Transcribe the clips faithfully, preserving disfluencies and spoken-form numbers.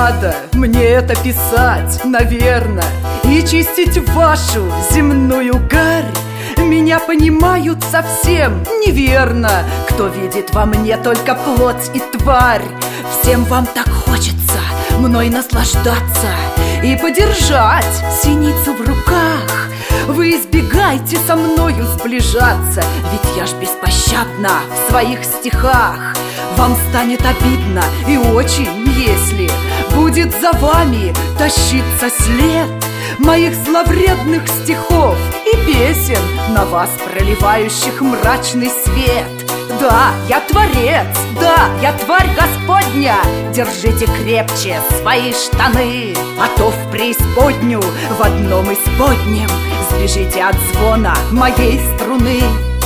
надо мне это писать, наверно, и чистить вашу земную гарь. Меня понимают совсем неверно, кто видит во мне только плоть и тварь. Всем вам так хочется мной наслаждаться и подержать синицу в руках. Вы избегайте со мною сближаться, ведь я ж беспощадна в своих стихах. Вам станет обидно и очень, если будет за вами тащиться след моих зловредных стихов и песен, на вас проливающих мрачный свет. Да, я творец, да, я тварь Господня. Держите крепче свои штаны, а то в преисподнюю в одном исподнем сбежите от звона моей струны.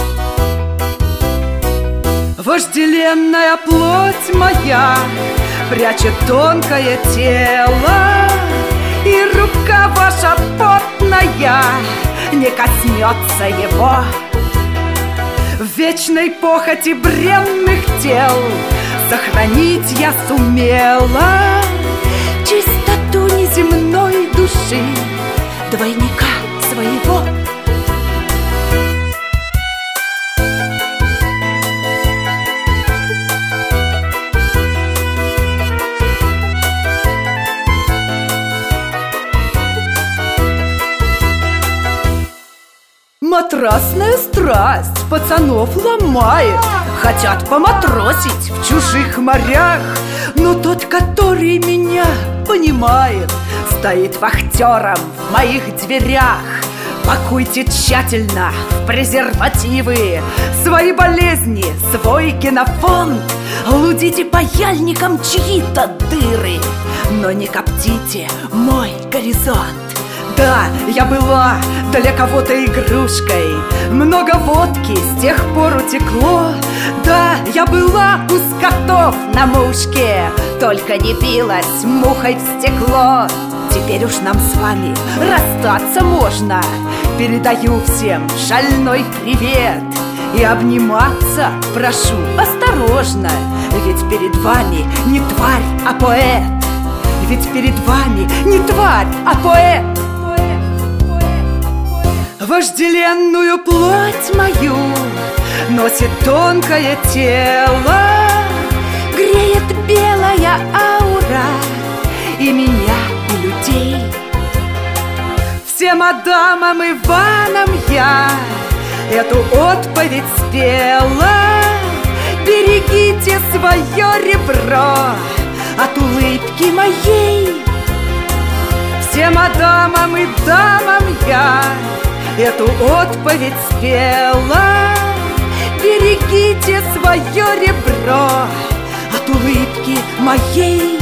Вожделенная плоть моя прячет тонкое тело, и рука ваша потная не коснется его. В вечной похоти бренных тел сохранить я сумела чистоту неземной души двойника своего. Матрасная страсть пацанов ломает, хотят поматросить в чужих морях. Но тот, который меня понимает, стоит вахтером в моих дверях. Пакуйте тщательно в презервативы свои болезни, свой генофонд. Лудите паяльником чьи-то дыры, но не коптите мой горизонт. Да, я была для кого-то игрушкой, много водки с тех пор утекло. Да, я была у скотов на мушке, только не билась мухой в стекло. Теперь уж нам с вами расстаться можно. Передаю всем шальной привет и обниматься прошу осторожно, ведь перед вами не тварь, а поэт. Ведь перед вами не тварь, а поэт. Вожделенную плоть мою носит тонкое тело, греет белая аура и меня, и людей. Всем адамам и ванам я эту отповедь спела. Берегите свое ребро от улыбки моей. Всем адамам и дамам я эту отповедь спела. Берегите свое ребро от улыбки моей.